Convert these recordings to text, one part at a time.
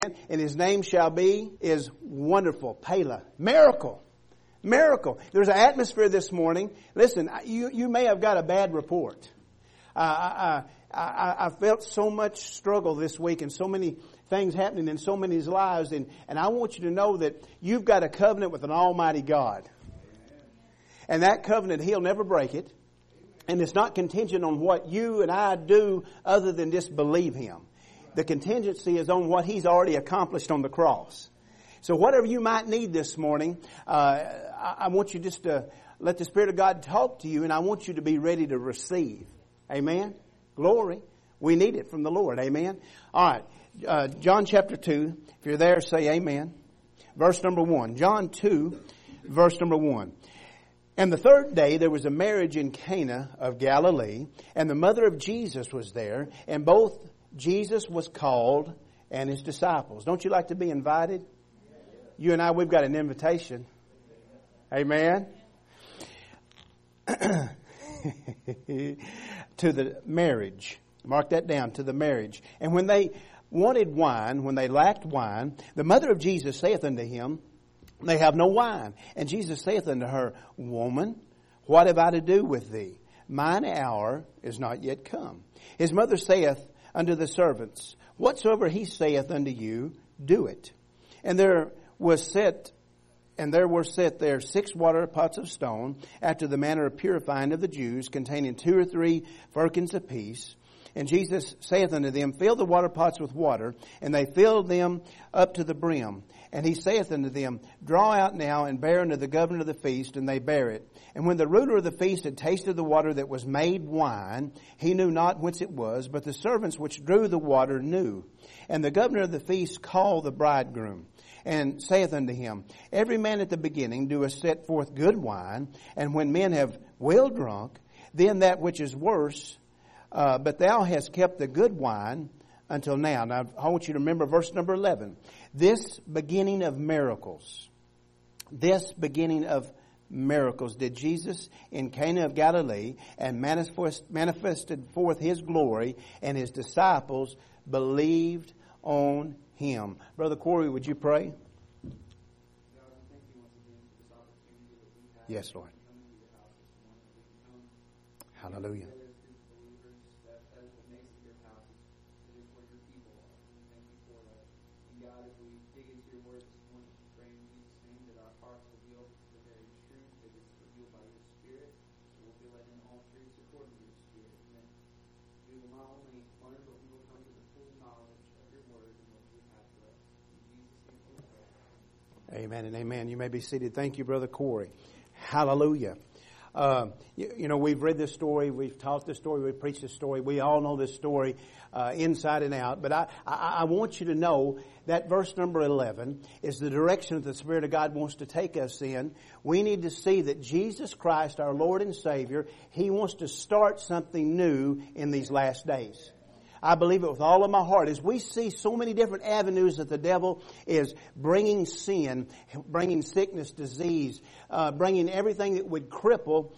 And his name shall be is Wonderful. Pela. Miracle. Miracle. There's an atmosphere this morning. Listen, you may have got a bad report. I felt so much struggle this week and so many things happening in so many lives. And I want you to know that you've got a covenant with an almighty God. And that covenant, He'll never break it. And it's not contingent on what you and I do other than just believe Him. The contingency is on what He's already accomplished on the cross. So whatever you might need this morning, I want you just to let the Spirit of God talk to you, and I want you to be ready to receive. Amen? Glory. We need it from the Lord. Amen? All right. John chapter 2. If you're there, say amen. Verse number 1. John 2, verse number 1. And the third day there was a marriage in Cana of Galilee, and the mother of Jesus was there, and both Jesus was called and His disciples. Don't you like to be invited? You and I, we've got an invitation. Amen. To the marriage. Mark that down, to the marriage. And when they wanted wine, when they lacked wine, the mother of Jesus saith unto him, they have no wine. And Jesus saith unto her, Woman, what have I to do with thee? Mine hour is not yet come. His mother saith unto the servants, Whatsoever he saith unto you, do it. And there were set there 6 water pots of stone, after the manner of purifying of the Jews, containing 2 or 3 firkins apiece. And Jesus saith unto them, Fill the water pots with water. And they filled them up to the brim. And He saith unto them, Draw out now and bear unto the governor of the feast. And they bear it. And when the ruler of the feast had tasted the water that was made wine, he knew not whence it was, but the servants which drew the water knew. And the governor of the feast called the bridegroom, and saith unto him, Every man at the beginning doeth set forth good wine, and when men have well drunk, then that which is worse. But thou hast kept the good wine until now. Now, I want you to remember verse number 11. This beginning of miracles did Jesus in Cana of Galilee, and manifested forth His glory, and His disciples believed on Him. Brother Corey, would you pray? Yes, Lord. Hallelujah. Amen and amen. You may be seated. Thank you, Brother Corey. Hallelujah. We've read this story. We've taught this story. We've preached this story. We all know this story inside and out. But I want you to know that verse number 11 is the direction that the Spirit of God wants to take us in. We need to see that Jesus Christ, our Lord and Savior, He wants to start something new in these last days. I believe it with all of my heart. As we see so many different avenues that the devil is bringing sin, bringing sickness, disease, bringing everything that would cripple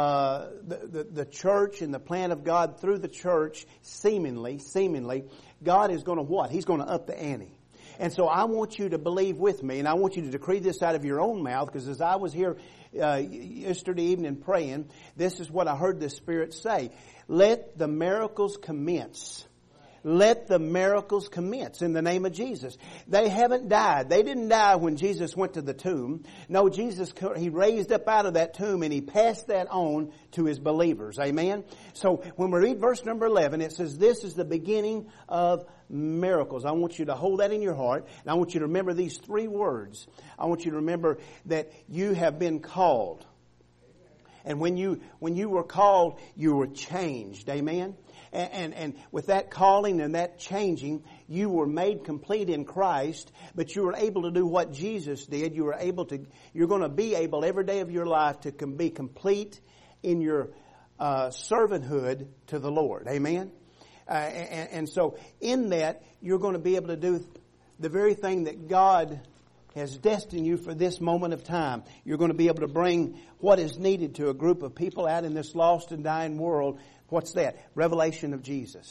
the church and the plan of God through the church, seemingly, God is going to what? He's going to up the ante. And so I want you to believe with me, and I want you to decree this out of your own mouth, because as I was here yesterday evening praying, this is what I heard the Spirit say. Let the miracles commence. Let the miracles commence in the name of Jesus. They haven't died. They didn't die when Jesus went to the tomb. No, Jesus, He raised up out of that tomb and He passed that on to His believers. Amen? So when we read verse number 11, it says this is the beginning of miracles. I want you to hold that in your heart, and I want you to remember these 3 words. I want you to remember that you have been called. And when you were called, you were changed. Amen? And with that calling and that changing, you were made complete in Christ, but you were able to do what Jesus did. You're going to be able every day of your life to be complete in your servanthood to the Lord. Amen? And so in that, you're going to be able to do the very thing that God has destined you for this moment of time. You're going to be able to bring what is needed to a group of people out in this lost and dying world. What's that? Revelation of Jesus.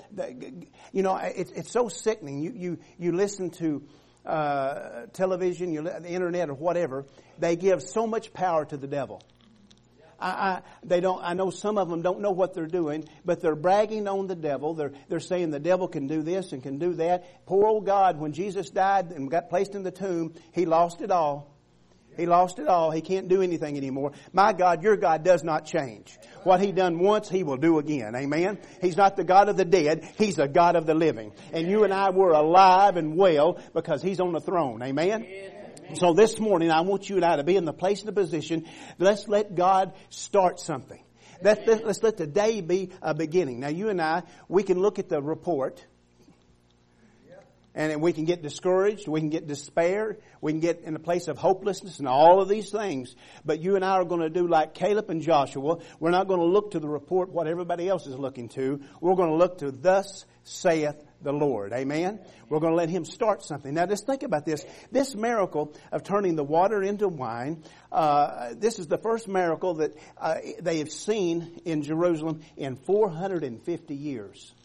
It's so sickening. You listen to television, the internet, or whatever. They give so much power to the devil. I know some of them don't know what they're doing, but they're bragging on the devil. They're saying the devil can do this and can do that. Poor old God, when Jesus died and got placed in the tomb, He lost it all. He lost it all. He can't do anything anymore. My God, your God does not change. What He done once, He will do again. Amen? He's not the God of the dead. He's the God of the living. And you and I were alive and well because He's on the throne. Amen? So this morning, I want you and I to be in the place and the position. Let's let God start something. Let's let the day be a beginning. Now, you and I, we can look at the report. And we can get discouraged. We can get despair. We can get in a place of hopelessness and all of these things. But you and I are going to do like Caleb and Joshua. We're not going to look to the report what everybody else is looking to. We're going to look to thus saith the Lord. Amen? We're going to let Him start something. Now just think about this. This miracle of turning the water into wine, this is the first miracle that they have seen in Jerusalem in 450 years.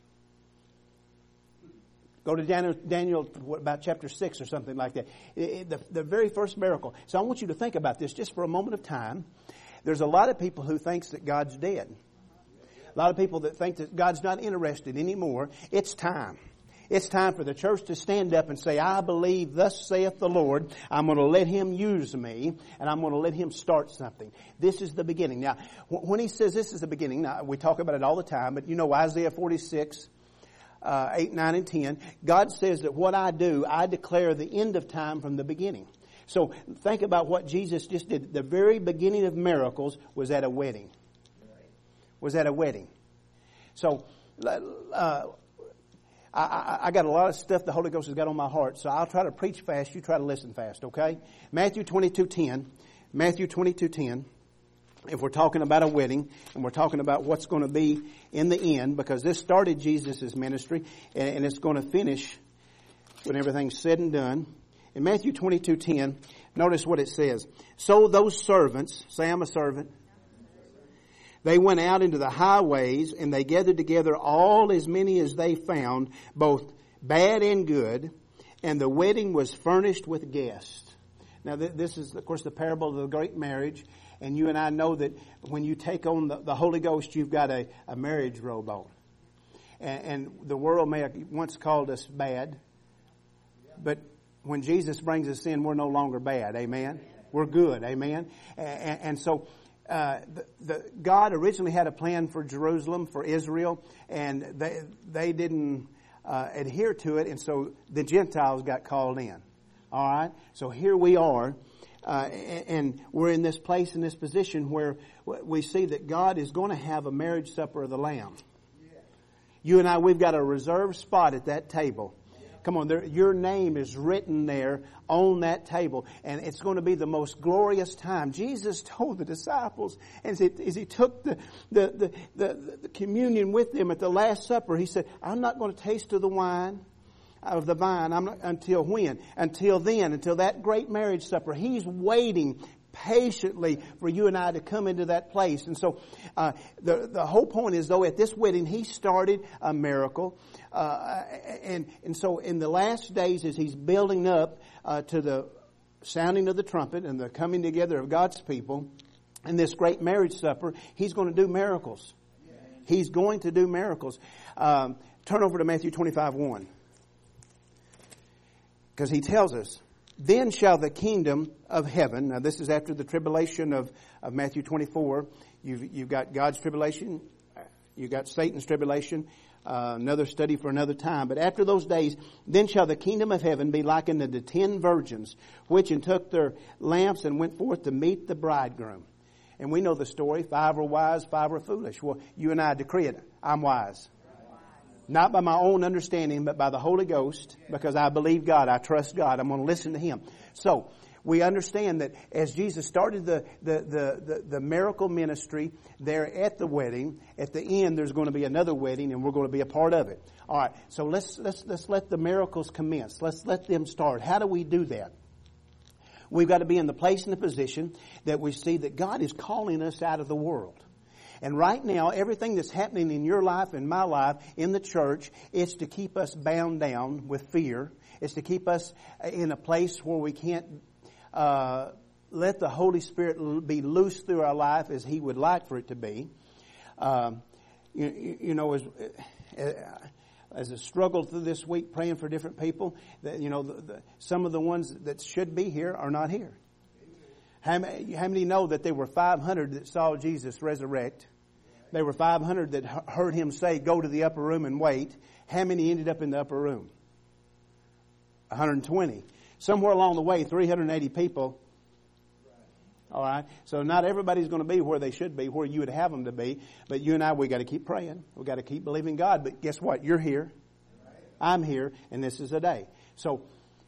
Go to Daniel, about chapter 6 or something like that. The very first miracle. So I want you to think about this just for a moment of time. There's a lot of people who thinks that God's dead. A lot of people that think that God's not interested anymore. It's time. It's time for the church to stand up and say, I believe thus saith the Lord. I'm going to let Him use me, and I'm going to let Him start something. This is the beginning. Now, when He says this is the beginning, now we talk about it all the time, but you know Isaiah 46, 8, 9, and 10, God says that what I do, I declare the end of time from the beginning. So think about what Jesus just did. The very beginning of miracles was at a wedding. Was at a wedding. So I got a lot of stuff the Holy Ghost has got on my heart, so I'll try to preach fast. You try to listen fast, okay? Matthew 22:10. Matthew 22:10. If we're talking about a wedding, and we're talking about what's going to be in the end, because this started Jesus' ministry, and it's going to finish when everything's said and done. In Matthew 22:10, notice what it says. So those servants, say I'm a servant, they went out into the highways, and they gathered together all as many as they found, both bad and good, and the wedding was furnished with guests. Now this is, of course, the parable of the great marriage. And you and I know that when you take on the Holy Ghost, you've got a marriage robe on. And the world may have once called us bad. But when Jesus brings us in, we're no longer bad. Amen? We're good. Amen? And so God originally had a plan for Jerusalem, for Israel. And they didn't adhere to it. And so the Gentiles got called in. All right? So here we are. And we're in this place, in this position where we see that God is going to have a marriage supper of the Lamb. You and I, we've got a reserved spot at that table. Come on, your name is written there on that table, and it's going to be the most glorious time. Jesus told the disciples, as He took the communion with them at the Last Supper, He said, I'm not going to taste of the wine, of the vine, until when? Until then, until that great marriage supper. He's waiting patiently for you and I to come into that place. And so, the whole point is, though, at this wedding, He started a miracle. And so in the last days, as He's building up, to the sounding of the trumpet and the coming together of God's people, and this great marriage supper, He's going to do miracles. He's going to do miracles. Turn over to Matthew 25:1. Because He tells us, then shall the kingdom of heaven, now this is after the tribulation of Matthew 24. You've got God's tribulation, you've got Satan's tribulation, another study for another time. But after those days, then shall the kingdom of heaven be likened unto 10 virgins, which took their lamps and went forth to meet the bridegroom. And we know the story, 5 were wise, 5 were foolish. Well, you and I decree it, I'm wise. Not by my own understanding, but by the Holy Ghost, because I believe God, I trust God, I'm going to listen to Him. So, we understand that as Jesus started the miracle ministry there at the wedding, at the end there's going to be another wedding, and we're going to be a part of it. All right, so let's let the miracles commence. Let's let them start. How do we do that? We've got to be in the place and the position that we see that God is calling us out of the world. And right now, everything that's happening in your life, in my life, in the church, is to keep us bound down with fear. It's to keep us in a place where we can't let the Holy Spirit be loose through our life as He would like for it to be. You know, as I struggled through this week praying for different people, that, you know, some of the ones that should be here are not here. How many know that there were 500 that saw Jesus resurrect? There were 500 that heard Him say, "Go to the upper room and wait." How many ended up in the upper room? 120. Somewhere along the way, 380 people. All right. So not everybody's going to be where they should be, where you would have them to be. But you and I, we got to keep praying. We got to keep believing God. But guess what? You're here. I'm here, and this is a day. So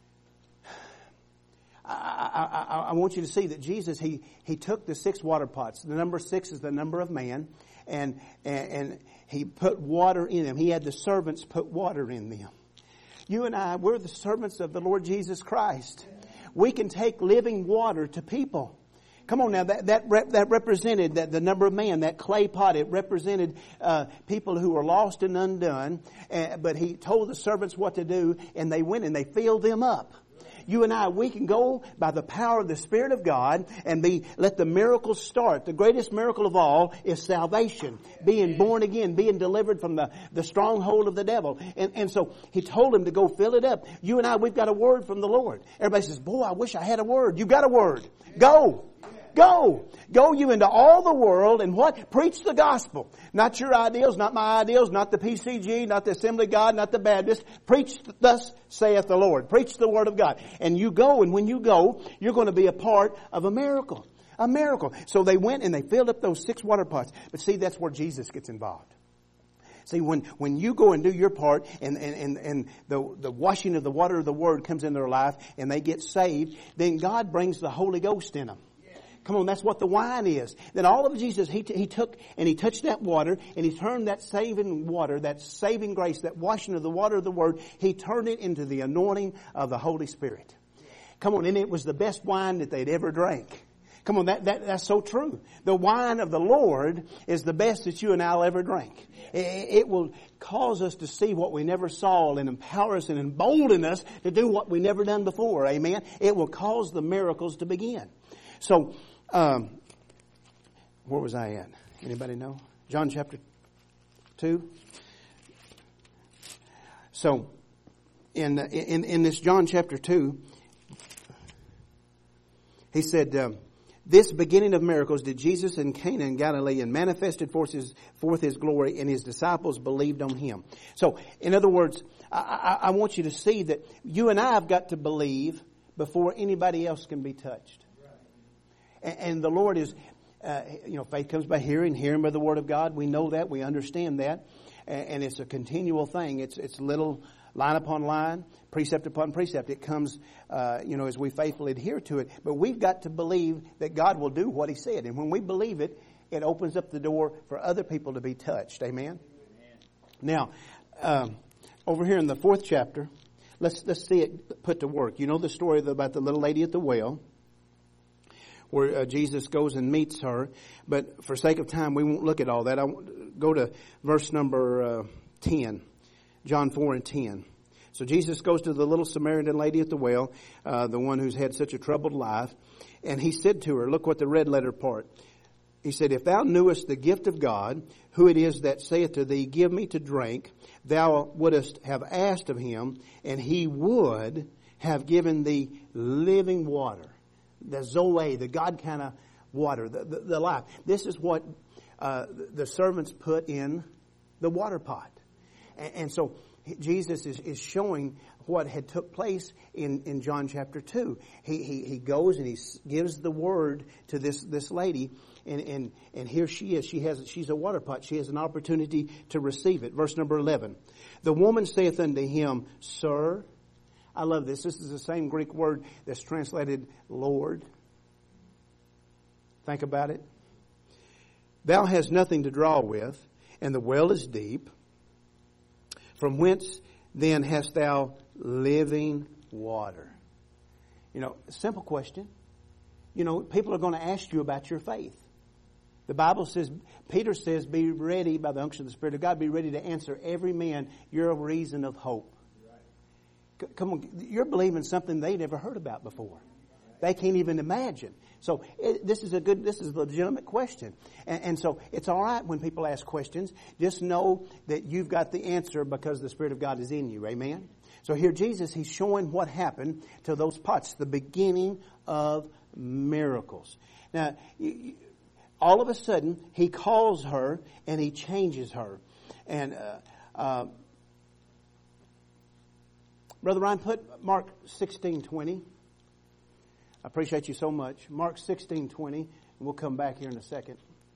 I want you to see that Jesus, He took the 6 water pots. The number 6 is the number of man, and He put water in them. He had the servants put water in them. You and I, we're the servants of the Lord Jesus Christ. We can take living water to people. Come on now, that represented that the number of man, that clay pot. It represented people who were lost and undone. But He told the servants what to do, and they went and they filled them up. You and I, we can go by the power of the Spirit of God and let the miracles start. The greatest miracle of all is salvation. Being born again, being delivered from the stronghold of the devil. And so He told them to go fill it up. You and I, we've got a word from the Lord. Everybody says, "Boy, I wish I had a word." You got a word. Go. Go. Go you into all the world and what? Preach the gospel. Not your ideals, not my ideals, not the PCG, not the Assembly of God, not the Baptist. Preach, thus saith the Lord. Preach the Word of God. And you go, and when you go, you're going to be a part of a miracle. A miracle. So they went and they filled up those 6 water pots. But see, that's where Jesus gets involved. See, when you go and do your part and the washing of the water of the Word comes in their life and they get saved, then God brings the Holy Ghost in them. Come on, that's what the wine is. Then all of Jesus, He took and He touched that water and He turned that saving water, that saving grace, that washing of the water of the Word, He turned it into the anointing of the Holy Spirit. Come on, and it was the best wine that they'd ever drank. Come on, that's so true. The wine of the Lord is the best that you and I'll ever drink. It will cause us to see what we never saw and empower us and embolden us to do what we never done before. Amen. It will cause the miracles to begin. So, where was I at? Anybody know? John chapter 2. So, in this John chapter 2, He said, "This beginning of miracles did Jesus in Cana in Galilee and manifested forth His glory, and His disciples believed on Him." So, in other words, I want you to see that you and I have got to believe before anybody else can be touched. And the Lord is, faith comes by hearing, hearing by the Word of God. We know that. We understand that. And it's a continual thing. It's little line upon line, precept upon precept. It comes, as we faithfully adhere to it. But we've got to believe that God will do what He said. And when we believe it, it opens up the door for other people to be touched. Amen? Now, over here in the 4th chapter, let's see it put to work. You know the story about the little lady at the well, where Jesus goes and meets her. But for sake of time, we won't look at all that. I want to go to verse number 10. John 4 and 10. So Jesus goes to the little Samaritan lady at the well, the one who's had such a troubled life. And He said to her, look what the red letter part. He said, "If thou knewest the gift of God, who it is that saith to thee, Give me to drink, thou wouldest have asked of Him, and He would have given thee living water." The Zoe, the God kind of water, the life. This is what the servants put in the water pot. And so Jesus is showing what had took place in John chapter 2. He goes and He gives the word to this lady, and here she is. She's a water pot. She has an opportunity to receive it. Verse number 11. "The woman saith unto Him, Sir," I love this. This is the same Greek word that's translated Lord. Think about it. "Thou hast nothing to draw with, and the well is deep. From whence then hast thou living water?" Simple question. People are going to ask you about your faith. The Bible says, Peter says, be ready by the unction of the Spirit of God, be ready to answer every man your reason of hope. Come on, you're believing something they never heard about before. They can't even imagine. So this is a legitimate question. And so it's all right when people ask questions. Just know that you've got the answer because the Spirit of God is in you. Amen? So here Jesus, He's showing what happened to those pots, the beginning of miracles. Now, all of a sudden, He calls her and He changes her. And Brother Ryan, put Mark 16:20. I appreciate you so much. Mark 16:20, and we'll come back here in a second.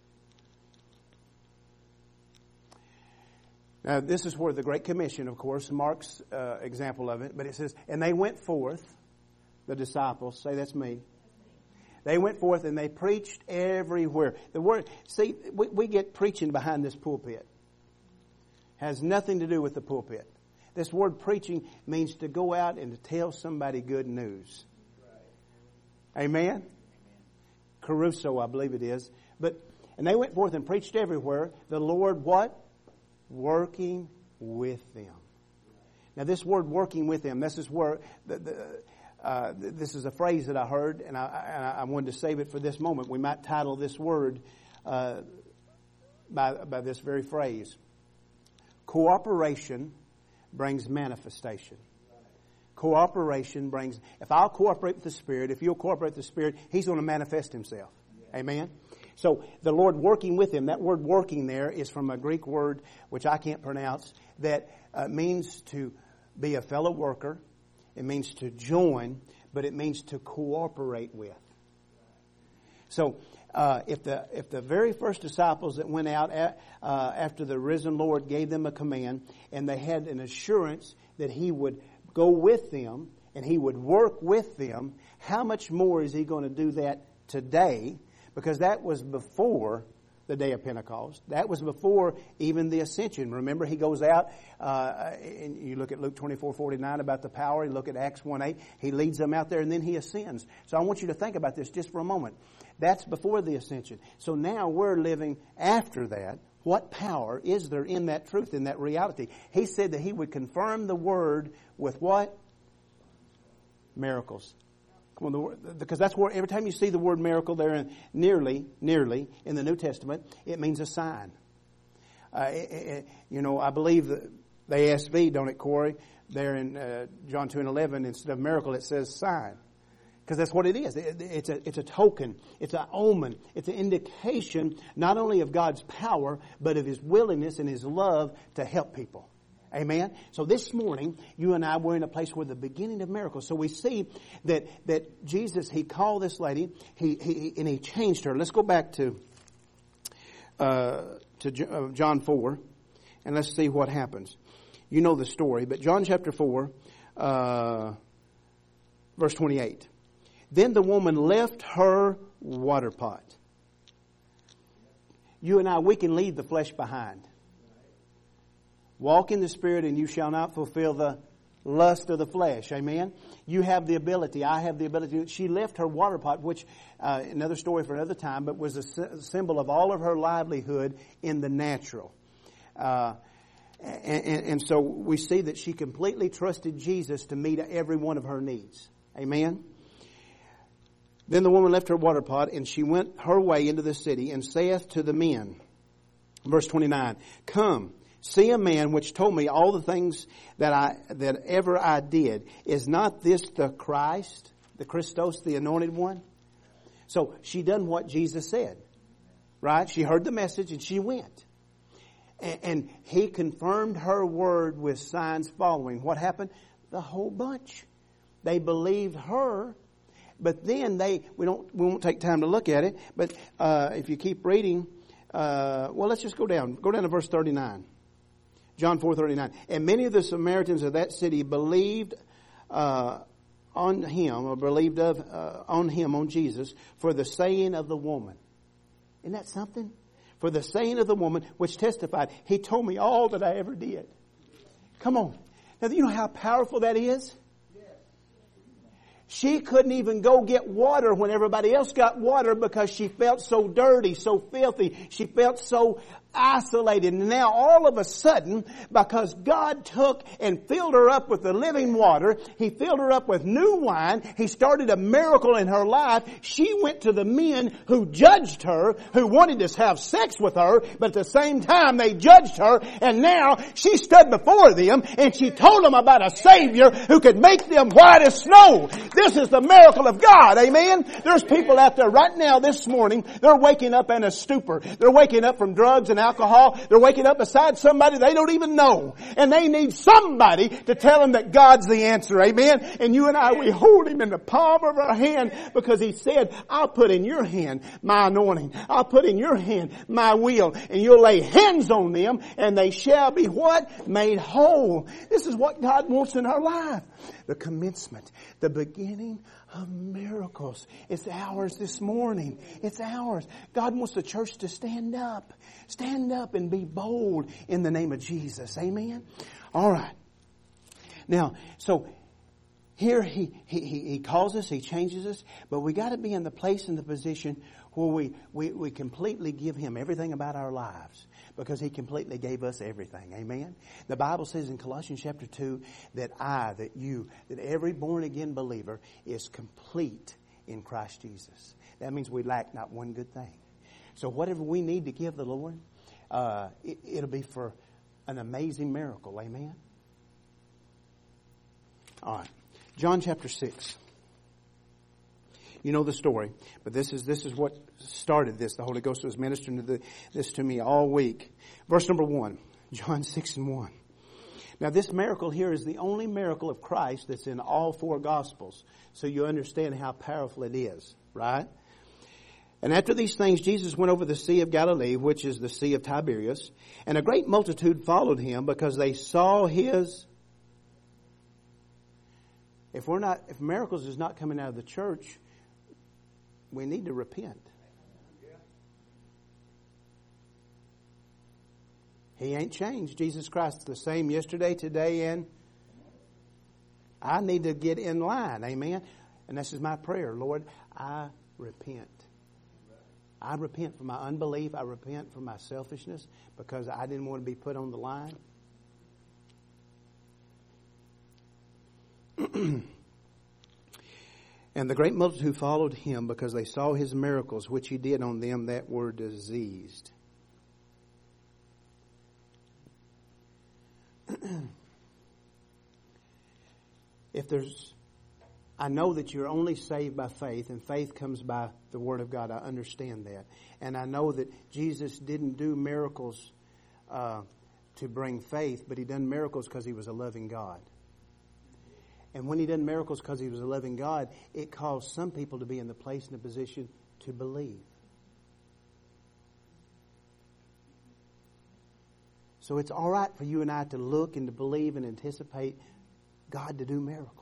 Now, this is where the Great Commission, of course, Mark's example of it, but it says, and they went forth, the disciples, say that's me. They went forth and they preached everywhere. The word, see, we get preaching behind this pulpit. Has nothing to do with the pulpit. This word preaching means to go out and to tell somebody good news. Amen? Caruso, I believe it is. And they went forth and preached everywhere. The Lord what? Working with them. Now this word working with them, this is where this is a phrase that I heard, and I wanted to save it for this moment. We might title this word by this very phrase. Cooperation brings manifestation. Cooperation brings, if I'll cooperate with the Spirit, if you'll cooperate with the Spirit, He's going to manifest Himself. Amen? So the Lord working with Him, that word working there is from a Greek word which I can't pronounce, that means to be a fellow worker. It means to join, but it means to cooperate with. So if the very first disciples that went out after the risen Lord gave them a command, and they had an assurance that He would go with them and He would work with them, how much more is He going to do that today? Because that was before the day of Pentecost. That was before even the ascension. Remember, He goes out, and you look at Luke 24:49 about the power. You look at Acts 1:8. He leads them out there, and then He ascends. So I want you to think about this just for a moment. That's before the ascension. So now we're living after that. What power is there in that truth, in that reality? He said that He would confirm the Word with what? Miracles. Come on, because that's where every time you see the word miracle there, in nearly in the New Testament, it means a sign. I believe the ASV, don't it, Corey? There in John 2:11, instead of miracle, it says sign. Because that's what it is. It's a token. It's an omen. It's an indication not only of God's power, but of His willingness and His love to help people. Amen? So this morning, you and I were in a place where the beginning of miracles. So we see that Jesus, He called this lady, He changed her. Let's go back to John 4, and let's see what happens. You know the story, but John chapter 4, verse 28. Then the woman left her water pot. You and I, we can leave the flesh behind. Walk in the Spirit and you shall not fulfill the lust of the flesh. Amen? You have the ability. I have the ability. She left her water pot, which, another story for another time, but was a symbol of all of her livelihood in the natural. And so we see that she completely trusted Jesus to meet every one of her needs. Amen? Then the woman left her water pot, and she went her way into the city, and saith to the men, verse 29, Come, see a man which told me all the things that ever I did. Is not this the Christ, the Christos, the anointed one? So she done what Jesus said, right? She heard the message and she went. And He confirmed her word with signs following. What happened? The whole bunch. They believed her. But then we won't take time to look at it. But if you keep reading, let's just go down. Go down to verse 39. John 4:39. And many of the Samaritans of that city believed on Jesus, for the saying of the woman. Isn't that something? For the saying of the woman, which testified, He told me all that I ever did. Come on. Now, do you know how powerful that is? She couldn't even go get water when everybody else got water because she felt so dirty, so filthy. She felt so isolated. And now all of a sudden, because God took and filled her up with the living water, He filled her up with new wine, He started a miracle in her life. She went to the men who judged her, who wanted to have sex with her, but at the same time they judged her, and now she stood before them and she told them about a Savior who could make them white as snow. This is the miracle of God. Amen. There's people out there right now this morning, they're waking up in a stupor. They're waking up from drugs and alcohol. They're waking up beside somebody they don't even know. And they need somebody to tell them that God's the answer. Amen. And you and I, we hold Him in the palm of our hand because He said, I'll put in your hand my anointing. I'll put in your hand my will. And you'll lay hands on them and they shall be what? Made whole. This is what God wants in our life. The commencement, the beginning of miracles. It's ours this morning. It's ours. God wants the church to stand up. Stand up and be bold in the name of Jesus. Amen? All right. Now, so here He calls us, He changes us, but we got to be in the place and the position where we completely give Him everything about our lives. Because He completely gave us everything. Amen? The Bible says in Colossians chapter 2 that that every born again believer is complete in Christ Jesus. That means we lack not one good thing. So whatever we need to give the Lord, it'll be for an amazing miracle. Amen? All right. John chapter 6. You know the story, but this is what started this. The Holy Ghost was ministering this to me all week. Verse number 1, John 6:1. Now this miracle here is the only miracle of Christ that's in all four Gospels. So you understand how powerful it is, right? And after these things, Jesus went over the Sea of Galilee, which is the Sea of Tiberias, and a great multitude followed Him because they saw His... If miracles is not coming out of the church, we need to repent. He ain't changed. Jesus Christ is the same yesterday, today, and I need to get in line. Amen. And this is my prayer. Lord, I repent. I repent for my unbelief. I repent for my selfishness because I didn't want to be put on the line. And the great multitude followed Him because they saw His miracles, which He did on them that were diseased. I know that you're only saved by faith, and faith comes by the Word of God. I understand that. And I know that Jesus didn't do miracles to bring faith, but He done miracles because He was a loving God. And when He done miracles because He was a loving God, it caused some people to be in the place and the position to believe. So it's all right for you and I to look and to believe and anticipate God to do miracles.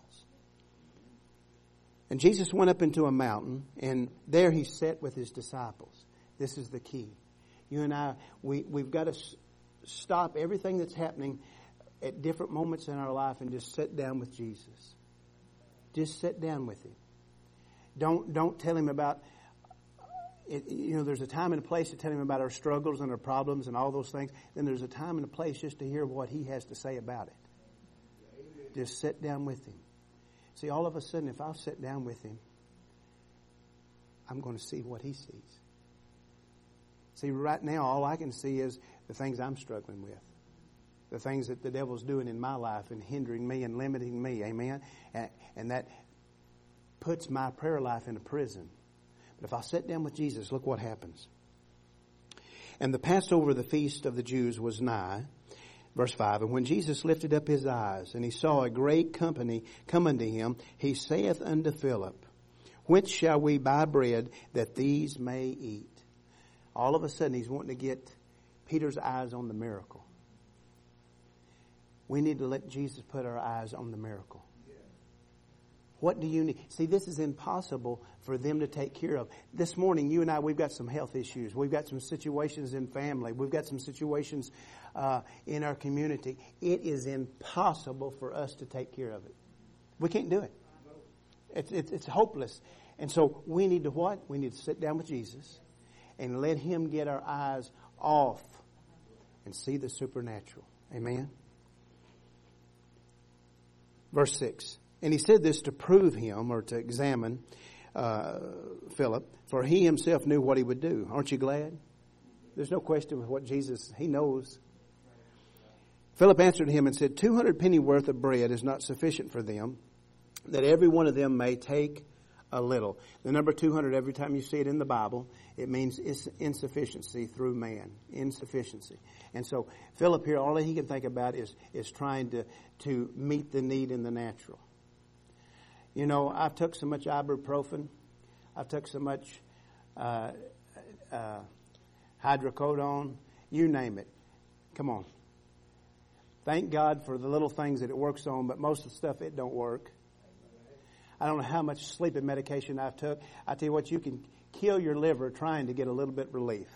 And Jesus went up into a mountain, and there He sat with His disciples. This is the key. You and I, we've got to stop everything that's happening at different moments in our life and just sit down with Jesus. Just sit down with Him. Don't tell Him about it. You know, there's a time and a place to tell Him about our struggles and our problems and all those things. Then there's a time and a place just to hear what He has to say about it. Just sit down with Him. See, all of a sudden, if I'll sit down with Him, I'm going to see what He sees. See, right now, all I can see is the things I'm struggling with. The things that the devil's doing in my life and hindering me and limiting me. Amen? And that puts my prayer life in a prison. But if I sit down with Jesus, look what happens. And the Passover, the feast of the Jews, was nigh. Verse 5, and when Jesus lifted up His eyes, and He saw a great company come unto Him, He saith unto Philip, whence shall we buy bread that these may eat? All of a sudden, He's wanting to get Peter's eyes on the miracle. We need to let Jesus put our eyes on the miracle. What do you need? See, this is impossible for them to take care of. This morning, you and I, we've got some health issues. We've got some situations in family. We've got some situations in our community. It is impossible for us to take care of it. We can't do it. It's hopeless. And so we need to what? We need to sit down with Jesus and let Him get our eyes off and see the supernatural. Amen? Verse 6. And He said this to prove Him, or to examine Philip, for He Himself knew what He would do. Aren't you glad? There's no question with what Jesus, He knows. Philip answered Him and said, 200 pennyworth of bread is not sufficient for them, that every one of them may take a little. The number 200, every time you see it in the Bible, it means it's insufficiency through man. Insufficiency. And so Philip here, all he can think about is trying to meet the need in the natural. You know, I've took so much ibuprofen. I've took so much hydrocodone. You name it. Come on. Thank God for the little things that it works on, but most of the stuff, it don't work. I don't know how much sleeping medication I've took. I tell you what, you can kill your liver trying to get a little bit relief.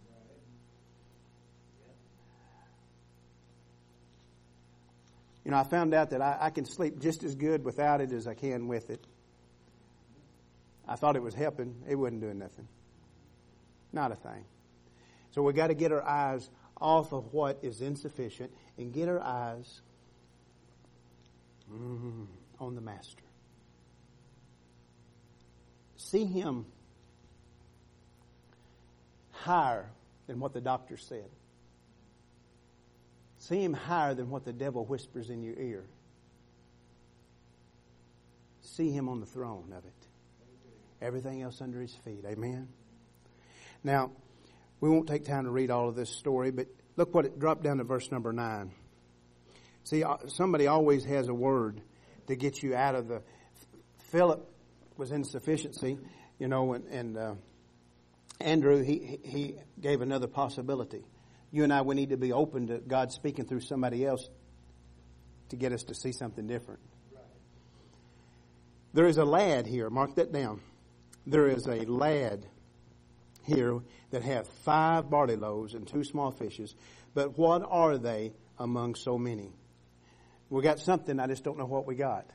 You know, I found out that I can sleep just as good without it as I can with it. I thought it was helping. It wasn't doing nothing. Not a thing. So we got to get our eyes off of what is insufficient and get our eyes on the Master. See Him higher than what the doctor said. See Him higher than what the devil whispers in your ear. See Him on the throne of it. Everything else under His feet. Amen? Now, we won't take time to read all of this story, but look what it dropped down to verse number 9. See, somebody always has a word to get you out of the... Philip was insufficiency, you know, and Andrew, he gave another possibility. You and I, we need to be open to God speaking through somebody else to get us to see something different. Right. There is a lad here, mark that down. There is a lad here that have 5 barley loaves and 2 small fishes, but what are they among so many? We got something, I just don't know what we got.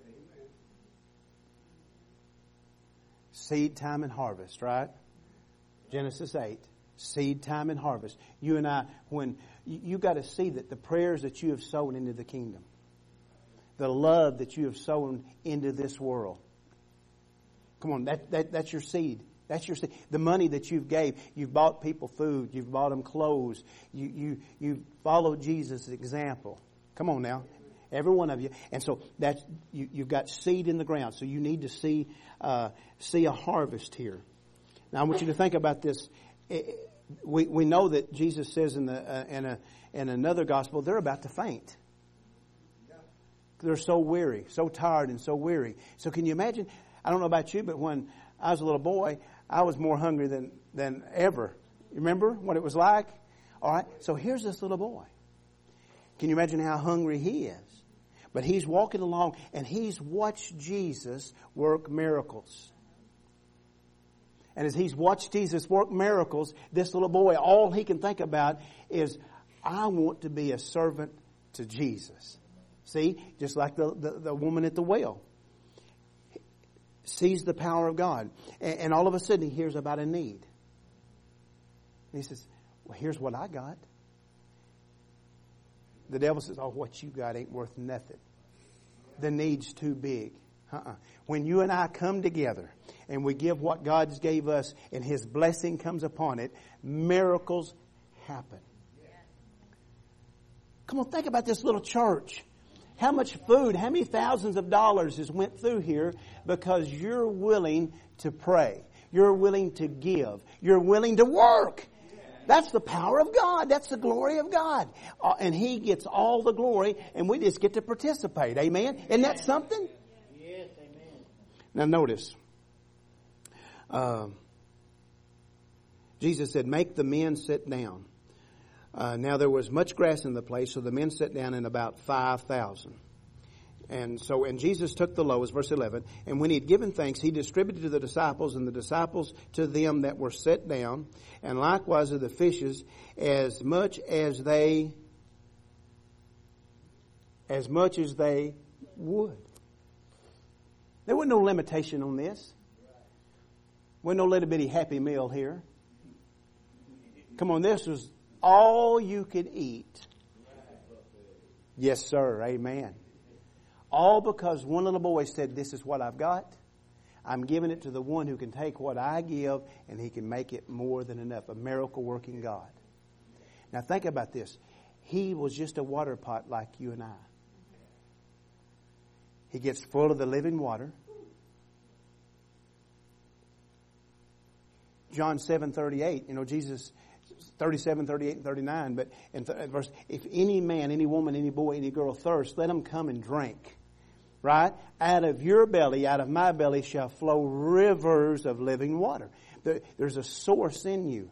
Seed time and harvest, right? Genesis 8. Seed time and harvest. You and I, when you got to see that the prayers that you have sown into the kingdom, the love that you have sown into this world. Come on, that's your seed. That's your seed. The money that you've bought people food, you've bought them clothes, you followed Jesus' example. Come on now. Every one of you. And so that's you've got seed in the ground. So you need to see a harvest here. Now I want you to think about this. We know that Jesus says in another gospel, they're about to faint. They're so weary, so tired and so weary. So can you imagine? I don't know about you, but when I was a little boy, I was more hungry than ever. You remember what it was like? All right. So here's this little boy. Can you imagine how hungry he is? But he's walking along and he's watched Jesus work miracles. And as he's watched Jesus work miracles, this little boy, all he can think about is, I want to be a servant to Jesus. See, just like the woman at the well. Sees the power of God. And all of a sudden he hears about a need. And he says, well, here's what I got. The devil says, oh, what you got ain't worth nothing. The need's too big. When you and I come together and we give what God's gave us and His blessing comes upon it, miracles happen. Come on, think about this little church. How much food, how many thousands of dollars has went through here because you're willing to pray. You're willing to give. You're willing to work. That's the power of God. That's the glory of God. And He gets all the glory and we just get to participate. Amen? Isn't that something? Yes, amen. Now notice. Jesus said, make the men sit down. Now there was much grass in the place, so the men sat down in about 5,000. And Jesus took the loaves, verse 11, and when He had given thanks, He distributed to the disciples, and the disciples to them that were set down, and likewise of the fishes, as much as they would. There wasn't no limitation on this. Wasn't no little bitty Happy Meal here. Come on, this was all you could eat. Yes, sir. Amen. All because one little boy said, this is what I've got. I'm giving it to the one who can take what I give and he can make it more than enough. A miracle working God. Now think about this. He was just a water pot like you and I. He gets full of the living water. John 7:38, Jesus, 37, 38, and 39, but in verse, if any man, any woman, any boy, any girl thirst, let him come and drink. Right? Out of your belly, out of my belly shall flow rivers of living water. There's a source in you.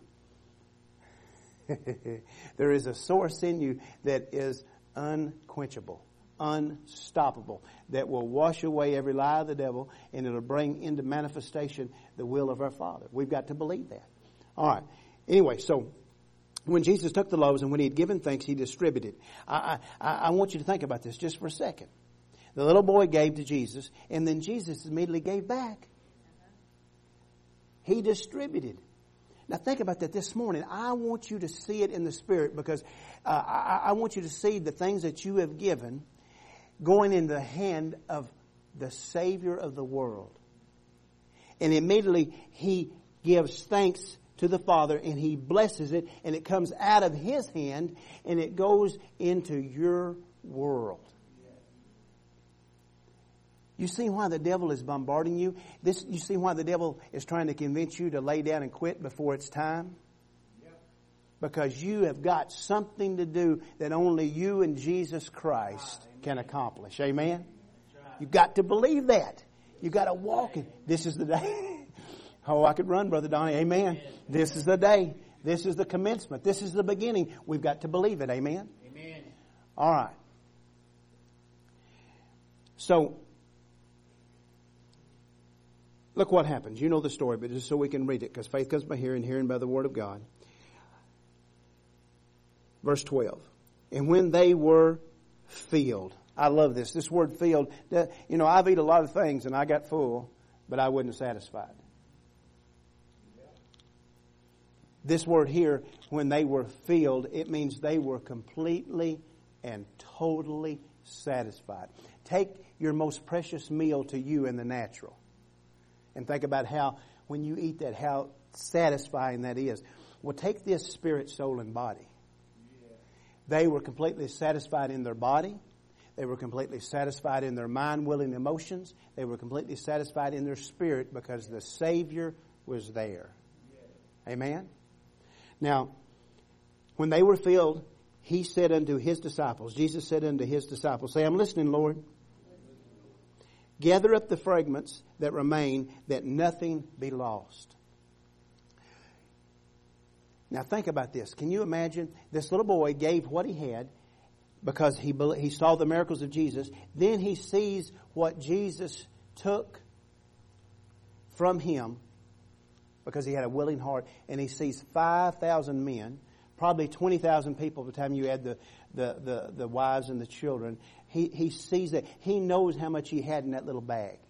There is a source in you that is unquenchable, unstoppable, that will wash away every lie of the devil, and it'll bring into manifestation the will of our Father. We've got to believe that. All right. Anyway, so when Jesus took the loaves and when he had given thanks, he distributed. I want you to think about this just for a second. The little boy gave to Jesus, and then Jesus immediately gave back. He distributed. Now think about that this morning. I want you to see it in the Spirit, because I want you to see the things that you have given going in the hand of the Savior of the world. And immediately he gives thanks to the Father and he blesses it, and it comes out of his hand and it goes into your world. You see why the devil is bombarding you? You see why the devil is trying to convince you to lay down and quit before it's time? Yep. Because you have got something to do that only you and Jesus Christ can accomplish. Amen? Right. You've got to believe that. You've got to walk it. This is the day. Oh, I could run, Brother Donnie. Amen. This is the day. This is the commencement. This is the beginning. We've got to believe it. Amen? Amen. All right. So, look what happens. You know the story, but just so we can read it, because faith comes by hearing, hearing by the Word of God. Verse 12. And when they were filled. I love this. This word filled. I've eaten a lot of things and I got full, but I wasn't satisfied. This word here, when they were filled, it means they were completely and totally satisfied. Take your most precious meal to you in the natural. And think about how, when you eat that, how satisfying that is. Well, take this spirit, soul, and body. They were completely satisfied in their body. They were completely satisfied in their mind, will, and emotions. They were completely satisfied in their spirit because the Savior was there. Amen? Now, when they were filled, he said unto his disciples, Jesus said unto his disciples, say, I'm listening, Lord. Gather up the fragments that remain, that nothing be lost. Now think about this. Can you imagine? This little boy gave what he had because he saw the miracles of Jesus. Then he sees what Jesus took from him because he had a willing heart. And he sees 5,000 men, probably 20,000 people by the time you add the wives and the children. He sees that. He knows how much he had in that little bag.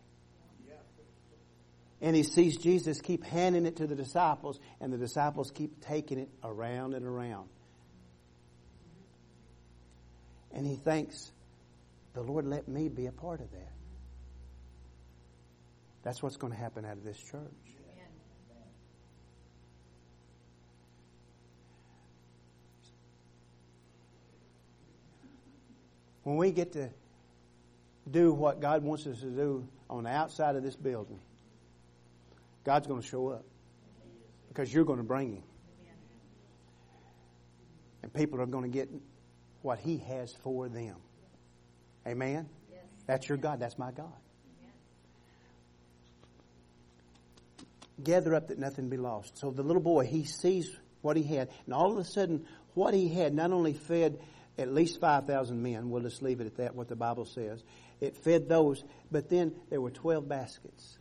And he sees Jesus keep handing it to the disciples, and the disciples keep taking it around and around. And he thinks, the Lord let me be a part of that. That's what's going to happen out of this church. When we get to do what God wants us to do on the outside of this building, God's going to show up because you're going to bring Him. And people are going to get what He has for them. Amen? Yes. That's your God. That's my God. Amen. Gather up that nothing be lost. So the little boy, he sees what he had. And all of a sudden, what he had not only fed at least 5,000 men. We'll just leave it at that, what the Bible says. It fed those, but then there were 12 baskets.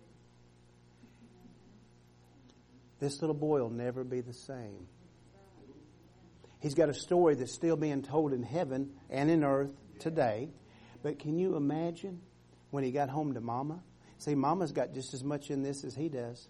This little boy will never be the same. He's got a story that's still being told in heaven and in earth today. But can you imagine when he got home to Mama? See, Mama's got just as much in this as he does.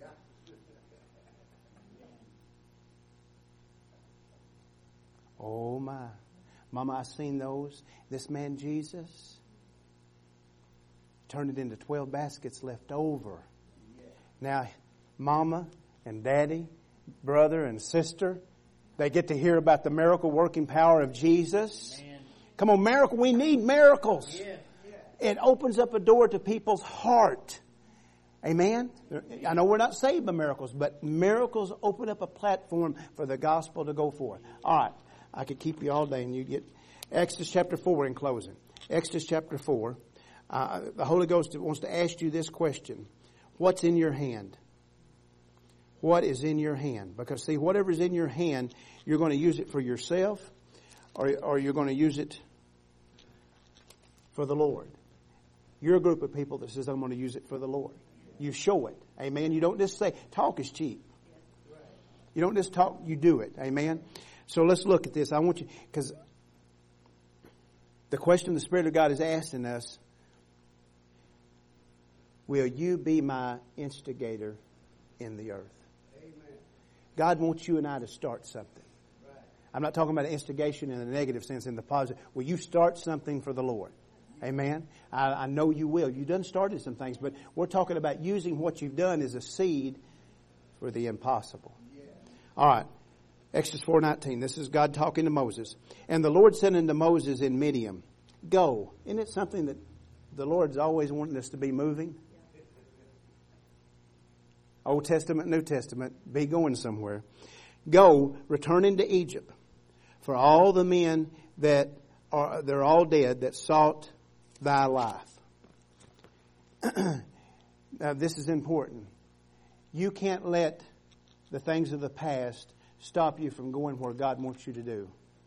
Oh my. Mama, I seen those. This man Jesus turned it into 12 baskets left over. Now, Mama and Daddy, brother and sister, they get to hear about the miracle working power of Jesus. Man. Come on, miracle. We need miracles. Yeah. It opens up a door to people's heart. Amen? I know we're not saved by miracles, but miracles open up a platform for the gospel to go forth. All right. I could keep you all day and you get Exodus chapter 4 in closing. Exodus chapter 4. The Holy Ghost wants to ask you this question. What's in your hand? What is in your hand? Because see, whatever's in your hand, you're going to use it for yourself or you're going to use it for the Lord. You're a group of people that says, I'm going to use it for the Lord. You show it. Amen. You don't just say, talk is cheap. You don't just talk, you do it. Amen. So let's look at this. I want you, because the question the Spirit of God is asking us, will you be my instigator in the earth? Amen. God wants you and I to start something. Right. I'm not talking about instigation in a negative sense, in the positive. Will you start something for the Lord? Amen. I know you will. You've done started some things, but we're talking about using what you've done as a seed for the impossible. Yeah. All right. Exodus 4:19. This is God talking to Moses. And the Lord said unto Moses in Midian, go. Isn't it something that the Lord's always wanting us to be moving? Old Testament, New Testament, be going somewhere. Go, return into Egypt. For all the men that are, they're all dead that sought thy life. Now this is important. You can't let the things of the past stop you from going where God wants you to do.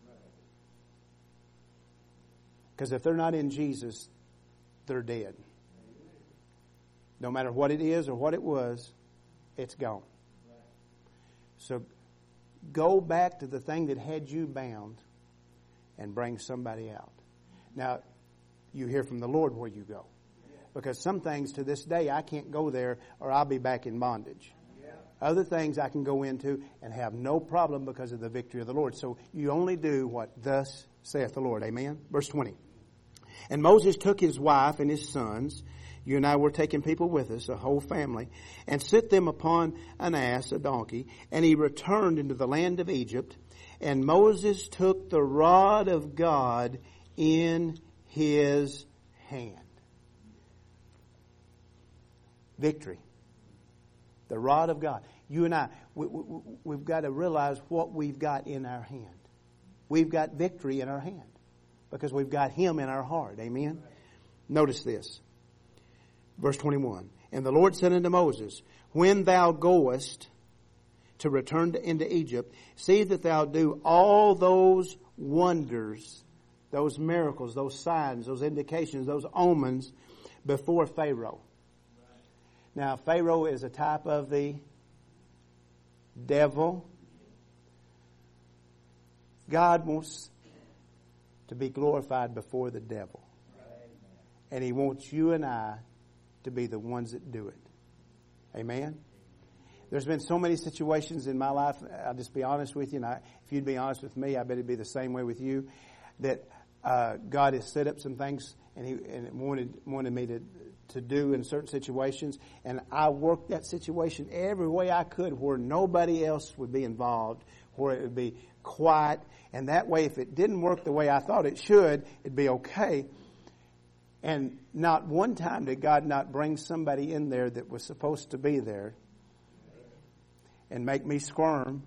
Because if they're not in Jesus, they're dead. No matter what it is or what it was, it's gone. So go back to the thing that had you bound and bring somebody out. Now, you hear from the Lord where you go. Because some things to this day, I can't go there or I'll be back in bondage. Other things I can go into and have no problem because of the victory of the Lord. So you only do what thus saith the Lord. Amen? Verse 20. And Moses took his wife and his sons. You and I were taking people with us, a whole family, and set them upon an ass, a donkey, and he returned into the land of Egypt. And Moses took the rod of God in his hand. Victory. The rod of God. You and I, we've got to realize what we've got in our hand. We've got victory in our hand because we've got Him in our heart. Amen? Right. Notice this. Verse 21. And the Lord said unto Moses, when thou goest to return into Egypt, see that thou do all those wonders, those miracles, those signs, those indications, those omens before Pharaoh. Now, Pharaoh is a type of the devil. God wants to be glorified before the devil. And He wants you and I to be the ones that do it. Amen? There's been so many situations in my life, I'll just be honest with you, and if you'd be honest with me, I bet it'd be the same way with you, that God has set up some things and He wanted me to do in certain situations, and I worked that situation every way I could where nobody else would be involved, where it would be quiet, and that way if it didn't work the way I thought it should, it'd be okay. And not one time did God not bring somebody in there that was supposed to be there and make me squirm.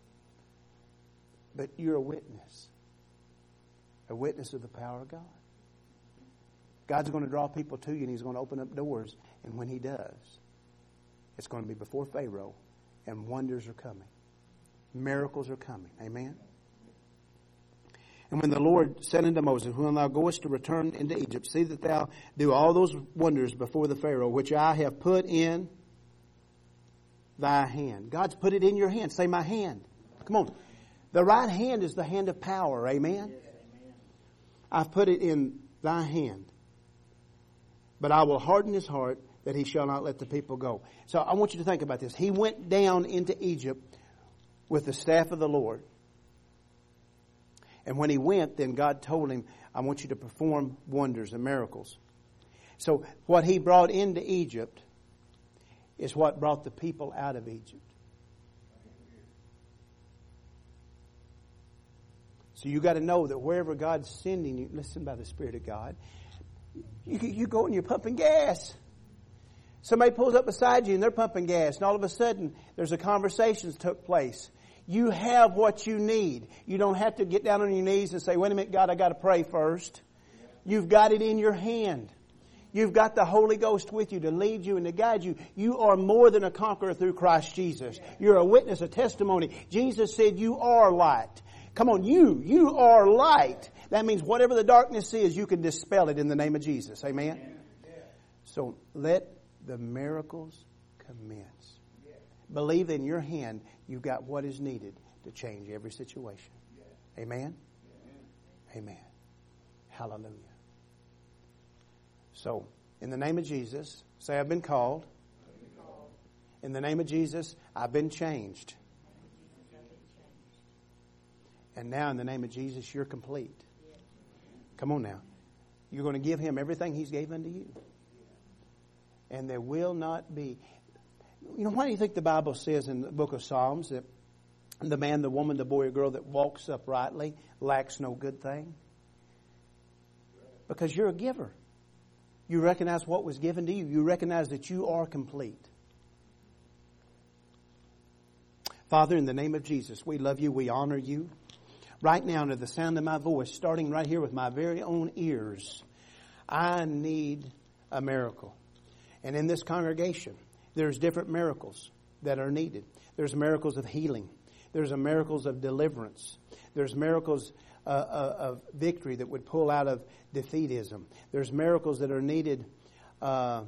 But you're a witness of the power of God. God's going to draw people to you and He's going to open up doors. And when He does, it's going to be before Pharaoh, and wonders are coming. Miracles are coming. Amen? And when the Lord said unto Moses, when thou goest to return into Egypt, see that thou do all those wonders before the Pharaoh, which I have put in thy hand. God's put it in your hand. Say, my hand. Come on. The right hand is the hand of power. Amen? Yes, amen. I've put it in thy hand. But I will harden his heart that he shall not let the people go. So I want you to think about this. He went down into Egypt with the staff of the Lord. And when he went, then God told him, I want you to perform wonders and miracles. So what he brought into Egypt is what brought the people out of Egypt. So you got to know that wherever God's sending you, listen, by the Spirit of God, you go and you're pumping gas. Somebody pulls up beside you and they're pumping gas, and all of a sudden there's a conversation that took place. You have what you need. You don't have to get down on your knees and say, wait a minute, God, I got to pray first. You've got it in your hand. You've got the Holy Ghost with you to lead you and to guide you. You are more than a conqueror through Christ Jesus. You're a witness, a testimony. Jesus said you are light. Come on, you are light. That means whatever the darkness is, you can dispel it in the name of Jesus. Amen? So let the miracles commence. Believe in your hand you've got what is needed to change every situation. Amen? Amen. Hallelujah. So, in the name of Jesus, say, I've been called. In the name of Jesus, I've been changed. And now, in the name of Jesus, you're complete. Come on now. You're going to give Him everything He's given to you. And there will not be... You know, why do you think the Bible says in the book of Psalms that the man, the woman, the boy or girl that walks uprightly lacks no good thing? Because you're a giver. You recognize what was given to you. You recognize that you are complete. Father, in the name of Jesus, we love you. We honor you. Right now, under the sound of my voice, starting right here with my very own ears, I need a miracle. And in this congregation, there's different miracles that are needed. There's miracles of healing. There's miracles of deliverance. There's miracles of victory that would pull out of defeatism. There's miracles that are needed of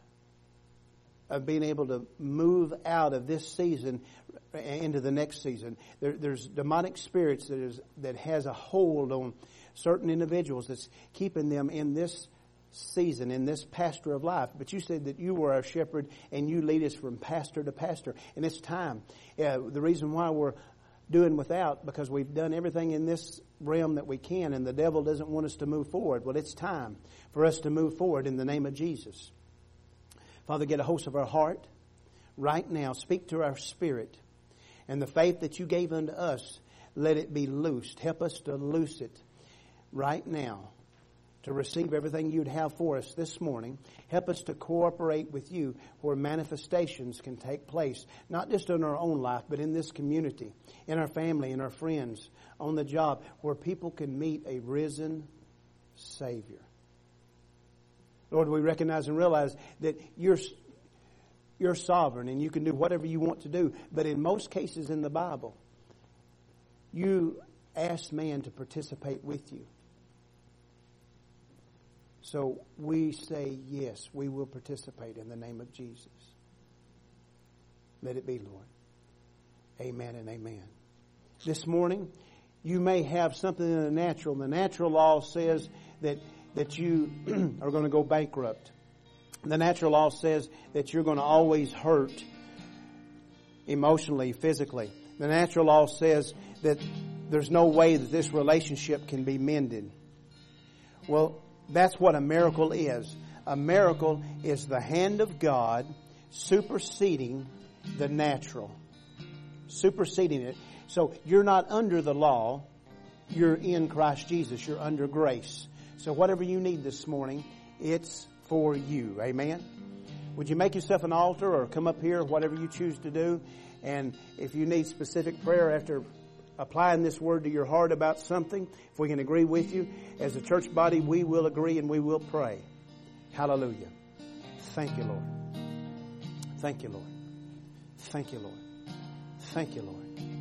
being able to move out of this season into the next season. There's demonic spirits that has a hold on certain individuals that's keeping them in this season, in this pasture of life. But you said that you were our shepherd and you lead us from pastor to pastor. And it's time. The reason why we're doing without, because we've done everything in this realm that we can, and the devil doesn't want us to move forward. Well, it's time for us to move forward in the name of Jesus. Father, get a hold of our heart right now. Speak to our spirit. And the faith that you gave unto us, let it be loosed. Help us to loose it right now, to receive everything you'd have for us this morning. Help us to cooperate with you where manifestations can take place, not just in our own life, but in this community, in our family, in our friends, on the job, where people can meet a risen Savior. Lord, we recognize and realize that you're sovereign and you can do whatever you want to do. But in most cases in the Bible, you ask man to participate with you. So we say, yes, we will participate in the name of Jesus. Let it be, Lord. Amen and amen. This morning, you may have something in the natural. The natural law says that you are going to go bankrupt. The natural law says that you're going to always hurt emotionally, physically. The natural law says that there's no way that this relationship can be mended. Well, that's what a miracle is. A miracle is the hand of God superseding the natural. Superseding it. So you're not under the law. You're in Christ Jesus. You're under grace. So whatever you need this morning, it's for you. Amen? Would you make yourself an altar or come up here, whatever you choose to do? And if you need specific prayer after applying this word to your heart about something, if we can agree with you, as a church body, we will agree and we will pray. Hallelujah. Thank you, Lord. Thank you, Lord. Thank you, Lord. Thank you, Lord.